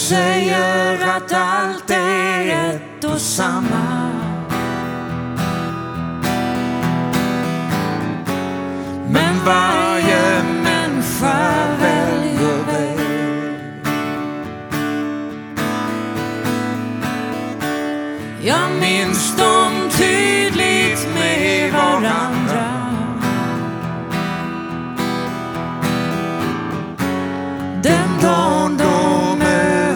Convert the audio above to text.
säger att allt är ett och samma. Men varje människa väljer väg. Jag minns dem tydligt med varann.